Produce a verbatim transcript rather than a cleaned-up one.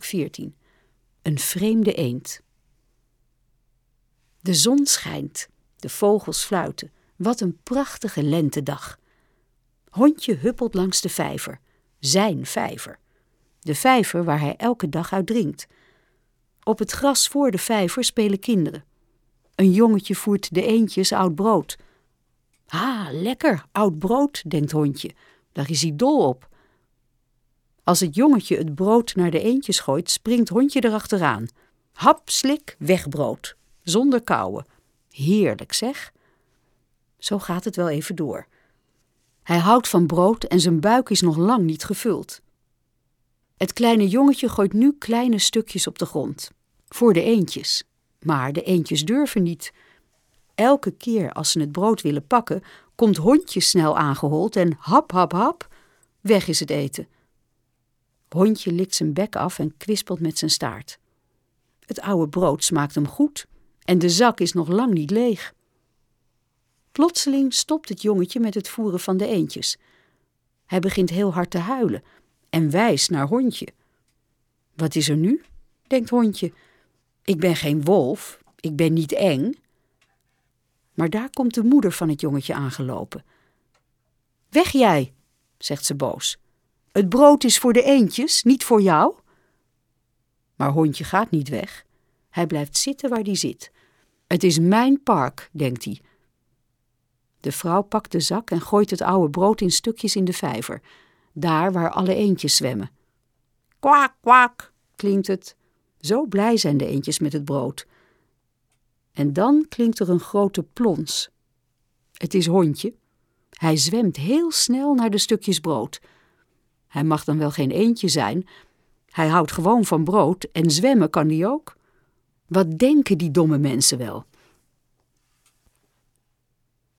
veertien. Een vreemde eend. De zon schijnt, de vogels fluiten. Wat een prachtige lentedag. Hondje huppelt langs de vijver. Zijn vijver. De vijver waar hij elke dag uit drinkt. Op het gras voor de vijver spelen kinderen. Een jongetje voert de eendjes oud brood. Ha, lekker, oud brood, denkt Hondje. Daar is hij dol op. Als het jongetje het brood naar de eendjes gooit, springt Hondje erachteraan. Hap, slik, weg brood. Zonder kauwen. Heerlijk, zeg. Zo gaat het wel even door. Hij houdt van brood en zijn buik is nog lang niet gevuld. Het kleine jongetje gooit nu kleine stukjes op de grond. Voor de eendjes. Maar de eendjes durven niet. Elke keer als ze het brood willen pakken, komt Hondje snel aangehold en hap, hap, hap, weg is het eten. Hondje likt zijn bek af en kwispelt met zijn staart. Het oude brood smaakt hem goed en de zak is nog lang niet leeg. Plotseling stopt het jongetje met het voeren van de eendjes. Hij begint heel hard te huilen en wijst naar Hondje. Wat is er nu? Denkt Hondje. Ik ben geen wolf, ik ben niet eng. Maar daar komt de moeder van het jongetje aangelopen. Weg jij, zegt ze boos. Het brood is voor de eendjes, niet voor jou. Maar Hondje gaat niet weg. Hij blijft zitten waar hij zit. Het is mijn park, denkt hij. De vrouw pakt de zak en gooit het oude brood in stukjes in de vijver. Daar waar alle eendjes zwemmen. Kwak, kwak, klinkt het. Zo blij zijn de eendjes met het brood. En dan klinkt er een grote plons. Het is Hondje. Hij zwemt heel snel naar de stukjes brood. Hij mag dan wel geen eendje zijn. Hij houdt gewoon van brood en zwemmen kan hij ook. Wat denken die domme mensen wel?